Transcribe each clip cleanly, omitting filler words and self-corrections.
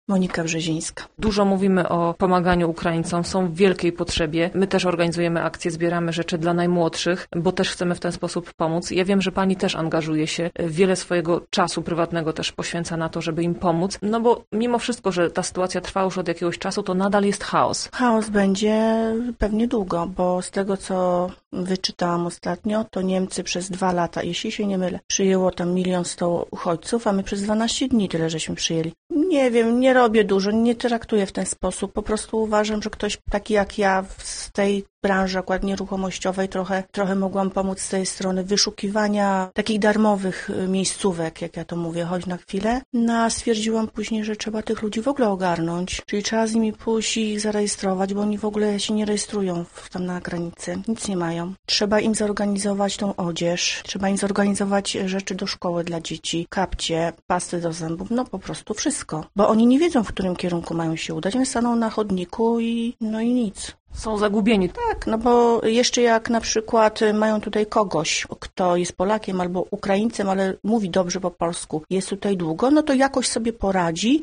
Monika Brzezińska. Dużo mówimy o pomaganiu Ukraińcom, są w wielkiej potrzebie. My też organizujemy akcje, zbieramy rzeczy dla najmłodszych, bo też chcemy w ten sposób pomóc. Ja wiem, że pani też angażuje się, wiele swojego czasu prywatnego też poświęca na to, żeby im pomóc. No bo mimo wszystko, że ta sytuacja trwa już od jakiegoś czasu, to nadal jest chaos. Chaos będzie pewnie długo, bo z tego, co wyczytałam ostatnio, to Niemcy przez 2 lata, jeśli się nie mylę, przyjęło tam 1 100 000 uchodźców, a my przez 12 dni tyle żeśmy przyjęli. Nie wiem, nie robię dużo, nie traktuję w ten sposób. Po prostu uważam, że ktoś taki jak ja z tej branży akurat nieruchomościowej trochę mogłam pomóc z tej strony wyszukiwania takich darmowych miejscówek, jak ja to mówię, chodź na chwilę. No a stwierdziłam później, że trzeba tych ludzi w ogóle ogarnąć, czyli trzeba z nimi pójść i ich zarejestrować, bo oni w ogóle się nie rejestrują tam na granicy, nic nie mają. Trzeba im zorganizować tą odzież, trzeba im zorganizować rzeczy do szkoły dla dzieci, kapcie, pasty do zębów, no po prostu wszystko, bo oni nie wiedzą, w którym kierunku mają się udać, oni staną na chodniku i nic. Są zagubieni. Tak, no bo jeszcze jak na przykład mają tutaj kogoś, kto jest Polakiem albo Ukraińcem, ale mówi dobrze po polsku, jest tutaj długo, no to jakoś sobie poradzi,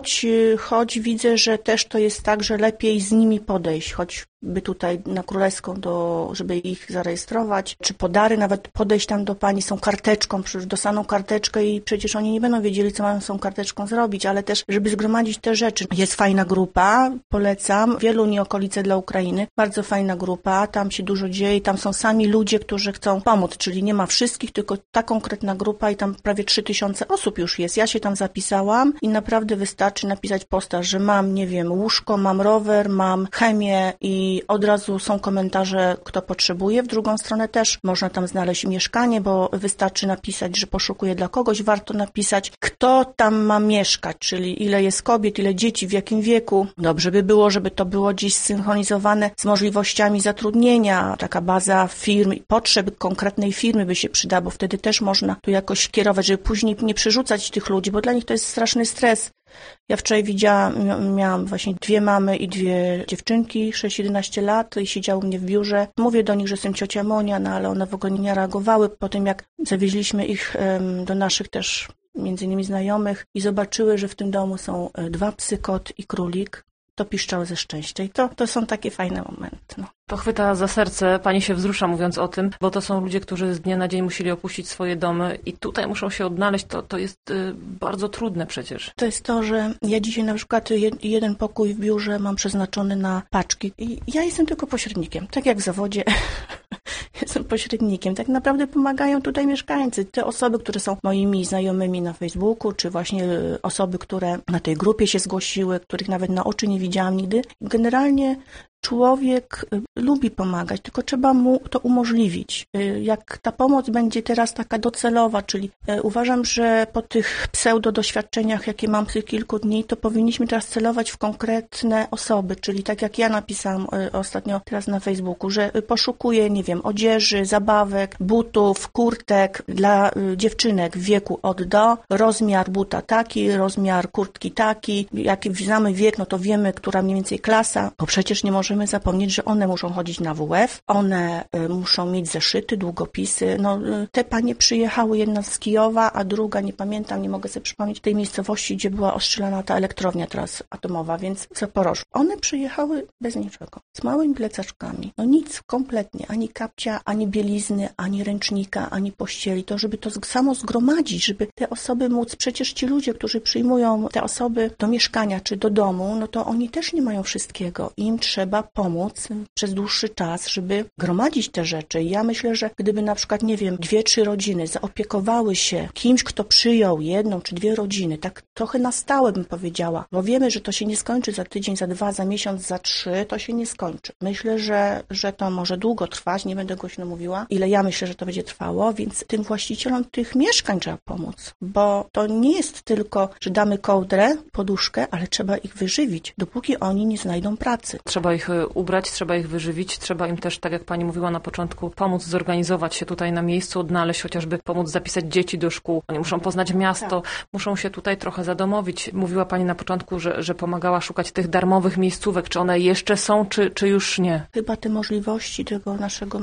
choć widzę, że też to jest tak, że lepiej z nimi podejść, choćby tutaj na Królewską, żeby ich zarejestrować, czy podary, nawet podejść tam do pani z tą karteczką, dostaną karteczkę i przecież oni nie będą wiedzieli, co mają z tą karteczką zrobić, ale też, żeby zgromadzić te rzeczy. Jest fajna grupa, polecam, Wieluń, okolice dla Ukrainy, bardzo fajna grupa, tam się dużo dzieje, tam są sami ludzie, którzy chcą pomóc, czyli nie ma wszystkich, tylko ta konkretna grupa i tam prawie 3000 osób już jest. Ja się tam zapisałam i naprawdę wystarczy napisać posta, że mam, nie wiem, łóżko, mam rower, mam chemię i od razu są komentarze, kto potrzebuje. W drugą stronę też można tam znaleźć mieszkanie, bo wystarczy napisać, że poszukuję dla kogoś, warto napisać, kto tam ma mieszkać, czyli ile jest kobiet, ile dzieci, w jakim wieku. Dobrze by było, żeby to było gdzieś zsynchronizowane z możliwościami zatrudnienia, taka baza firm, potrzeb konkretnej firmy by się przydała, bo wtedy też można tu jakoś kierować, żeby później nie przerzucać tych ludzi, bo dla nich to jest straszny stres. Ja wczoraj miałam właśnie 2 mamy i 2 dziewczynki, 6-11 lat i siedziały mnie w biurze. Mówię do nich, że jestem ciocia Monia, no ale one w ogóle nie reagowały. Po tym jak zawieźliśmy ich do naszych też między innymi znajomych i zobaczyły, że w tym domu są 2 psy, kot i królik, to piszczały ze szczęścia i to są takie fajne momenty. No. To chwyta za serce, pani się wzrusza mówiąc o tym, bo to są ludzie, którzy z dnia na dzień musieli opuścić swoje domy i tutaj muszą się odnaleźć, to jest bardzo trudne przecież. To jest to, że ja dzisiaj na przykład jeden pokój w biurze mam przeznaczony na paczki i ja jestem tylko pośrednikiem, tak jak w zawodzie. Jestem pośrednikiem. Tak naprawdę pomagają tutaj mieszkańcy. Te osoby, które są moimi znajomymi na Facebooku, czy właśnie osoby, które na tej grupie się zgłosiły, których nawet na oczy nie widziałam nigdy. Generalnie człowiek lubi pomagać, tylko trzeba mu to umożliwić. Jak ta pomoc będzie teraz taka docelowa, czyli uważam, że po tych pseudo-doświadczeniach, jakie mam z tych kilku dni, to powinniśmy teraz celować w konkretne osoby, czyli tak jak ja napisałam ostatnio teraz na Facebooku, że poszukuję, nie wiem, odzieży, zabawek, butów, kurtek dla dziewczynek w wieku od do, rozmiar buta taki, rozmiar kurtki taki, jak znamy wiek, no to wiemy, która mniej więcej klasa, bo przecież nie możemy zapomnieć, że one muszą chodzić na WF, one muszą mieć zeszyty, długopisy. No, te panie przyjechały, jedna z Kijowa, a druga, nie pamiętam, nie mogę sobie przypomnieć, tej miejscowości, gdzie była ostrzelana ta elektrownia teraz atomowa, więc w Zaporożu. One przyjechały bez niczego, z małymi plecaczkami. No nic, kompletnie, ani kapcia, ani bielizny, ani ręcznika, ani pościeli. To, żeby to samo zgromadzić, żeby te osoby móc, przecież ci ludzie, którzy przyjmują te osoby do mieszkania czy do domu, no to oni też nie mają wszystkiego. Im trzeba pomóc przez dłuższy czas, żeby gromadzić te rzeczy. Ja myślę, że gdyby na przykład, nie wiem, 2-3 rodziny zaopiekowały się kimś, kto przyjął 1 czy 2 rodziny, tak trochę na stałe bym powiedziała, bo wiemy, że to się nie skończy za tydzień, za 2, za miesiąc, za 3, to się nie skończy. Myślę, że to może długo trwać, nie będę głośno mówiła, ile ja myślę, że to będzie trwało, więc tym właścicielom tych mieszkań trzeba pomóc, bo to nie jest tylko, że damy kołdrę, poduszkę, ale trzeba ich wyżywić, dopóki oni nie znajdą pracy. Trzeba ich ich ubrać, trzeba ich wyżywić, trzeba im też, tak jak pani mówiła na początku, pomóc zorganizować się tutaj na miejscu, odnaleźć, chociażby pomóc zapisać dzieci do szkół. Oni muszą poznać miasto, muszą się tutaj trochę zadomowić. Mówiła pani na początku, że pomagała szukać tych darmowych miejscówek. Czy one jeszcze są, czy już nie? Chyba te możliwości tego naszego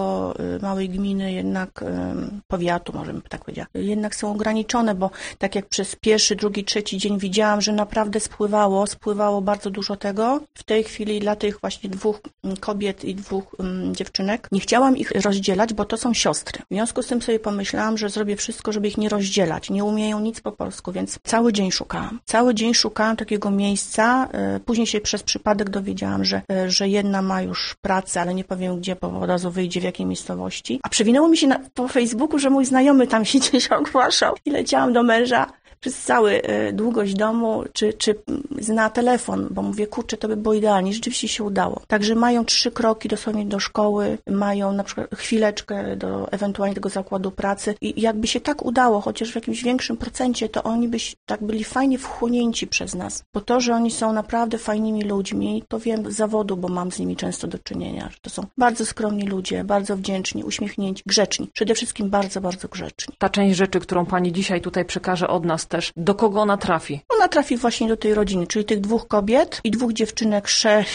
małej gminy, jednak powiatu, możemy tak powiedzieć, jednak są ograniczone, bo tak jak przez pierwszy, drugi, trzeci dzień widziałam, że naprawdę spływało bardzo dużo tego. W tej chwili dla tych właśnie 2 kobiet i 2 dziewczynek nie chciałam ich rozdzielać, bo to są siostry. W związku z tym sobie pomyślałam, że zrobię wszystko, żeby ich nie rozdzielać. Nie umieją nic po polsku, więc cały dzień szukałam. Cały dzień szukałam takiego miejsca. Później się przez przypadek dowiedziałam, że jedna ma już pracę, ale nie powiem gdzie, bo od razu wyjdzie w jakiej miejscowości. A przewinęło mi się po Facebooku, że mój znajomy tam się gdzieś ogłaszał i leciałam do męża przez całą długość domu, czy zna telefon, bo mówię, kurczę, to by było idealnie. Rzeczywiście się udało. Także mają 3 kroki dosłownie do szkoły, mają na przykład chwileczkę do ewentualnie tego zakładu pracy i jakby się tak udało, chociaż w jakimś większym procencie, to oni by tak byli fajnie wchłonięci przez nas. Bo to, że oni są naprawdę fajnymi ludźmi, to wiem z zawodu, bo mam z nimi często do czynienia, że to są bardzo skromni ludzie, bardzo wdzięczni, uśmiechnięci, grzeczni. Przede wszystkim bardzo, bardzo grzeczni. Ta część rzeczy, którą pani dzisiaj tutaj przekaże od nas też, do kogo ona trafi? Ona trafi właśnie do tej rodziny, czyli tych 2 kobiet i 2 dziewczynek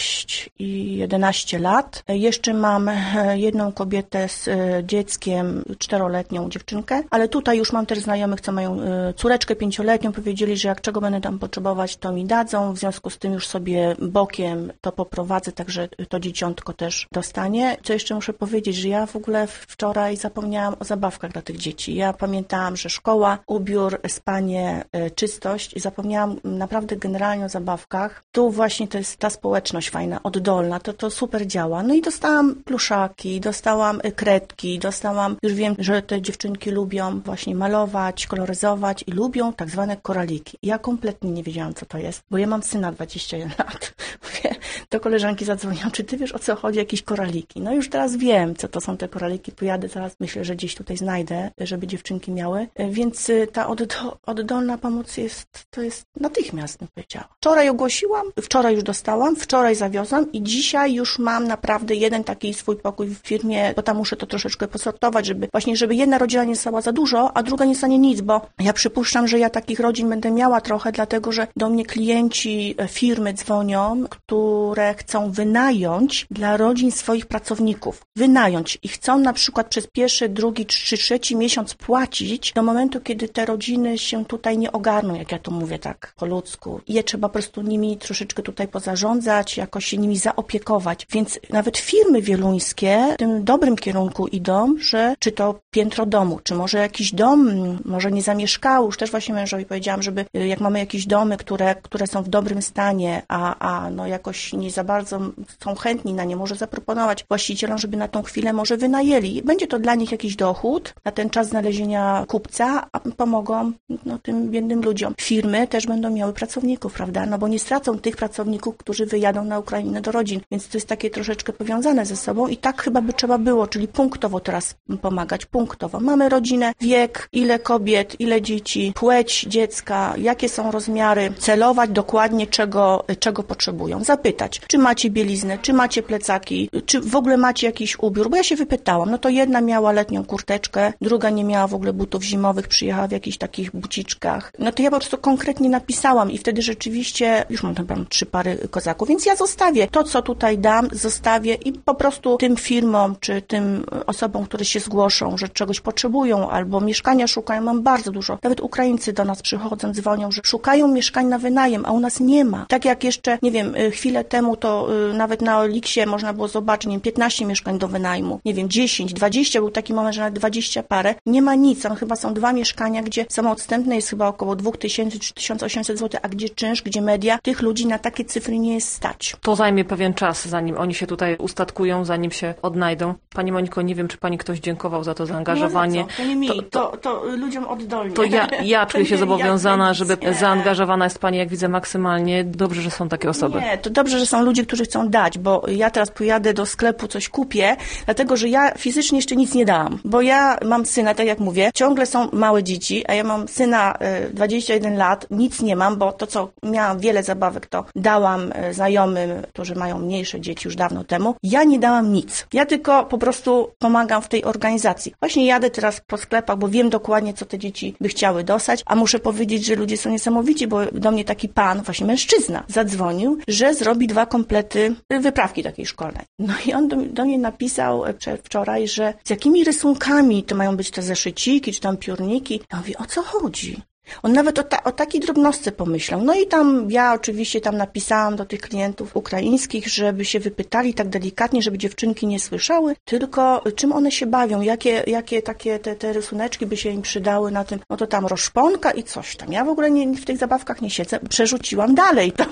6 i 11 lat. Jeszcze mam jedną kobietę z dzieckiem, 4-letnią dziewczynkę, ale tutaj już mam też znajomych, co mają córeczkę 5-letnią. Powiedzieli, że jak czego będę tam potrzebować, to mi dadzą. W związku z tym już sobie bokiem to poprowadzę, także to dzieciątko też dostanie. Co jeszcze muszę powiedzieć, że ja w ogóle wczoraj zapomniałam o zabawkach dla tych dzieci. Ja pamiętałam, że szkoła, ubiór, spanie, czystość i zapomniałam naprawdę generalnie o zabawkach. Tu właśnie to jest ta społeczność fajna, oddolna, to super działa. No i dostałam pluszaki, dostałam kredki, już wiem, że te dziewczynki lubią właśnie malować, koloryzować i lubią tak zwane koraliki. Ja kompletnie nie wiedziałam, co to jest, bo ja mam syna 21 lat. Mówię, do koleżanki zadzwoniłam, czy ty wiesz, o co chodzi, jakieś koraliki? No już teraz wiem, co to są te koraliki, pojadę teraz, myślę, że gdzieś tutaj znajdę, żeby dziewczynki miały, więc ta oddolna pomoc to jest natychmiast, bym powiedziała. Wczoraj ogłosiłam, wczoraj już dostałam, wczoraj zawiozłam i dzisiaj już mam naprawdę jeden taki swój pokój w firmie, bo tam muszę to troszeczkę posortować, żeby jedna rodzina nie stała za dużo, a druga nie stanie nic, bo ja przypuszczam, że ja takich rodzin będę miała trochę, dlatego, że do mnie klienci firmy dzwonią, które chcą wynająć dla rodzin swoich pracowników. Wynająć i chcą na przykład przez pierwszy, drugi czy trzeci miesiąc płacić do momentu, kiedy te rodziny się tutaj nie ogarną, jak ja to mówię tak po ludzku. I je trzeba po prostu nimi troszeczkę tutaj pozarządzać, jakoś się nimi zaopiekować. Więc nawet firmy wieluńskie w tym dobrym kierunku idą, że czy to piętro domu, czy może jakiś dom, może nie zamieszkały. Już też właśnie mężowi powiedziałam, żeby jak mamy jakieś domy, które są w dobrym stanie, a no jakoś nie za bardzo są chętni na nie, może zaproponować właścicielom, żeby na tą chwilę może wynajęli. Będzie to dla nich jakiś dochód na ten czas znalezienia kupca, a pomogą tym biednym ludziom. Firmy też będą miały pracowników, prawda? No bo nie stracą tych pracowników, którzy wyjadą na Ukrainę do rodzin. Więc to jest takie troszeczkę powiązane ze sobą i tak chyba by trzeba było, czyli punktowo teraz pomagać, punktowo. Mamy rodzinę, wiek, ile kobiet, ile dzieci, płeć dziecka, jakie są rozmiary, celować dokładnie czego potrzebują. Zapytać, czy macie bieliznę, czy macie plecaki, czy w ogóle macie jakiś ubiór, bo ja się wypytałam. No to jedna miała letnią kurteczkę, druga nie miała w ogóle butów zimowych, przyjechała w jakichś takich buciczkach. No to ja po prostu konkretnie napisałam i wtedy rzeczywiście już mam tam 3 pary kozaków, więc ja zostawię to, co tutaj dam, zostawię i po prostu tym firmom, czy tym osobom, które się zgłoszą, że czegoś potrzebują albo mieszkania szukają, mam bardzo dużo. Nawet Ukraińcy do nas przychodzą, dzwonią, że szukają mieszkań na wynajem, a u nas nie ma. Tak jak jeszcze, nie wiem, chwilę temu to nawet na Oliksie można było zobaczyć, nie wiem, 15 mieszkań do wynajmu, nie wiem, 10, 20, był taki moment, że nawet 20 parę. Nie ma nic, tam chyba są 2 mieszkania, gdzie samo odstępne jest chyba około 2000 czy 1800 zł, a gdzie czynsz, gdzie media, tych ludzi na takie cyfry nie jest stać. To zajmie pewien czas, zanim oni się tutaj ustatkują, zanim się odnajdą. Pani Moniko, nie wiem, czy pani ktoś dziękował za to zaangażowanie. To nie mi, to ludziom oddolnie. To ja czuję się zobowiązana, żeby zaangażowana jest pani, jak widzę, maksymalnie. Dobrze, że są takie osoby. Nie, to dobrze, że są są ludzie, którzy chcą dać, bo ja teraz pojadę do sklepu, coś kupię, dlatego, że ja fizycznie jeszcze nic nie dałam, bo ja mam syna, tak jak mówię, ciągle są małe dzieci, a ja mam syna 21 lat, nic nie mam, bo to, co miałam wiele zabawek, to dałam znajomym, którzy mają mniejsze dzieci już dawno temu. Ja nie dałam nic. Ja tylko po prostu pomagam w tej organizacji. Właśnie jadę teraz po sklepach, bo wiem dokładnie, co te dzieci by chciały dostać, a muszę powiedzieć, że ludzie są niesamowici, bo do mnie taki pan, właśnie mężczyzna, zadzwonił, że zrobi 2 komplety wyprawki takiej szkolnej. No i on do mnie napisał wczoraj, że z jakimi rysunkami to mają być te zeszyciki, czy tam piórniki. Ja mówię, o co chodzi? On nawet o takiej drobnostce pomyślał. No i tam ja oczywiście tam napisałam do tych klientów ukraińskich, żeby się wypytali tak delikatnie, żeby dziewczynki nie słyszały, tylko czym one się bawią, jakie takie te rysuneczki by się im przydały na tym, no to tam roszponka i coś tam. Ja w ogóle w tych zabawkach nie siedzę. Przerzuciłam dalej to.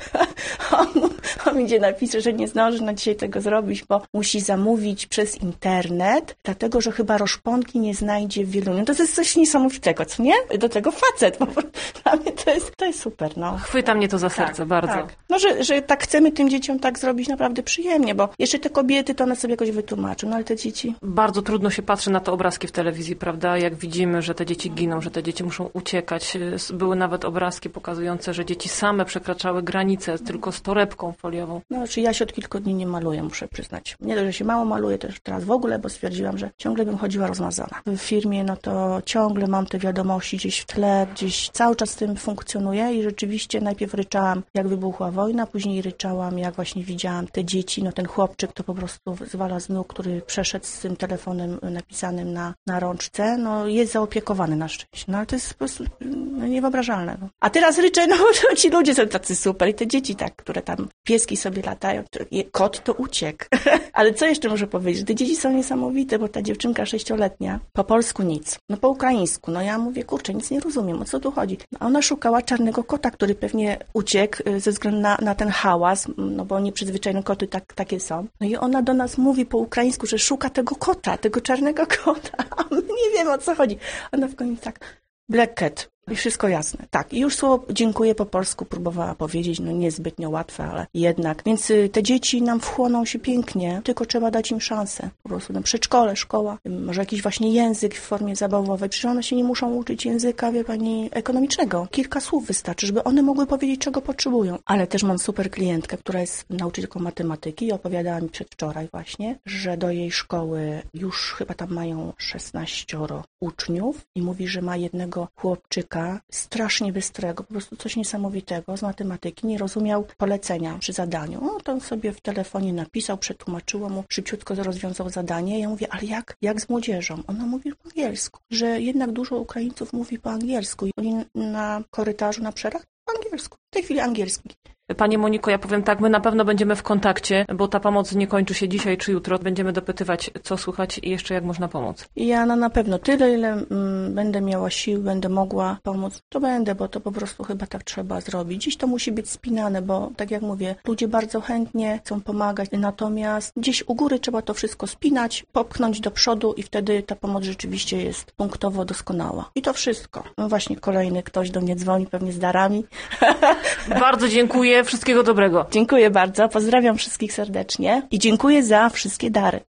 On mi napisał, że nie zdąży na dzisiaj tego zrobić, bo musi zamówić przez internet, dlatego, że chyba roszponki nie znajdzie w Wieluniu. To jest coś niesamowitego, co nie? Do tego facet, bo dla mnie to jest super, no. Chwyta mnie to za serce, bardzo. Tak. No, że tak chcemy tym dzieciom tak zrobić naprawdę przyjemnie, bo jeszcze te kobiety to one sobie jakoś wytłumaczą, no ale te dzieci... Bardzo trudno się patrzy na te obrazki w telewizji, prawda? Jak widzimy, że te dzieci giną, że te dzieci muszą uciekać. Były nawet obrazki pokazujące, że dzieci same przekraczały granice tylko z torebką foliową. No, czy ja się od kilku dni nie maluję, muszę przyznać. Nie dość, że się mało maluję, też teraz w ogóle, bo stwierdziłam, że ciągle bym chodziła rozmazana. W firmie, no to ciągle mam te wiadomości gdzieś w tle, gdzieś cały czas z tym funkcjonuję i rzeczywiście najpierw ryczałam, jak wybuchła wojna, później ryczałam, jak właśnie widziałam te dzieci, no ten chłopczyk to po prostu zwala z nóg, który przeszedł z tym telefonem napisanym na rączce, no jest zaopiekowany na szczęście, no ale to jest po prostu niewyobrażalne. No. A teraz ryczę, no to ci ludzie są tacy super i te dzieci tak, które tam pieski sobie latają, kot to uciekł. Ale co jeszcze muszę powiedzieć, te dzieci są niesamowite, bo ta dziewczynka 6-letnia, po polsku nic, no po ukraińsku, no ja mówię, kurczę, nic nie rozumiem, o co tu chodzi. A ona szukała czarnego kota, który pewnie uciekł ze względu na ten hałas, no bo nieprzyzwyczajone koty takie są. No i ona do nas mówi po ukraińsku, że szuka tego kota, tego czarnego kota, a my nie wiemy, o co chodzi. Ona w końcu tak, Black Cat. I wszystko jasne. Tak, i już słowo dziękuję po polsku próbowała powiedzieć, no niezbytnio łatwe, ale jednak. Więc te dzieci nam wchłoną się pięknie, tylko trzeba dać im szansę. Po prostu na przedszkole, szkoła, może jakiś właśnie język w formie zabawowej. Przecież one się nie muszą uczyć języka, wie pani, ekonomicznego. Kilka słów wystarczy, żeby one mogły powiedzieć, czego potrzebują. Ale też mam super klientkę, która jest nauczycielką matematyki i opowiadała mi przedwczoraj właśnie, że do jej szkoły już chyba tam mają 16 uczniów i mówi, że ma jednego chłopczyka, strasznie bystrego, po prostu coś niesamowitego z matematyki, nie rozumiał polecenia przy zadaniu. No, to on sobie w telefonie napisał, przetłumaczyło mu, szybciutko rozwiązał zadanie. Ja mówię, ale jak z młodzieżą? Ona mówi po angielsku, że jednak dużo Ukraińców mówi po angielsku i oni na korytarzu, na przerwach po angielsku. W tej chwili angielski. Pani Moniko, ja powiem tak, my na pewno będziemy w kontakcie, bo ta pomoc nie kończy się dzisiaj czy jutro. Będziemy dopytywać, co słychać i jeszcze jak można pomóc. Ja na pewno tyle, ile będę miała sił, będę mogła pomóc, to będę, bo to po prostu chyba tak trzeba zrobić. Dziś to musi być spinane, bo tak jak mówię, ludzie bardzo chętnie chcą pomagać, natomiast gdzieś u góry trzeba to wszystko spinać, popchnąć do przodu i wtedy ta pomoc rzeczywiście jest punktowo doskonała. I to wszystko. No właśnie kolejny ktoś do mnie dzwoni, pewnie z darami. Bardzo dziękuję. Wszystkiego dobrego. Dziękuję bardzo. Pozdrawiam wszystkich serdecznie i dziękuję za wszystkie dary.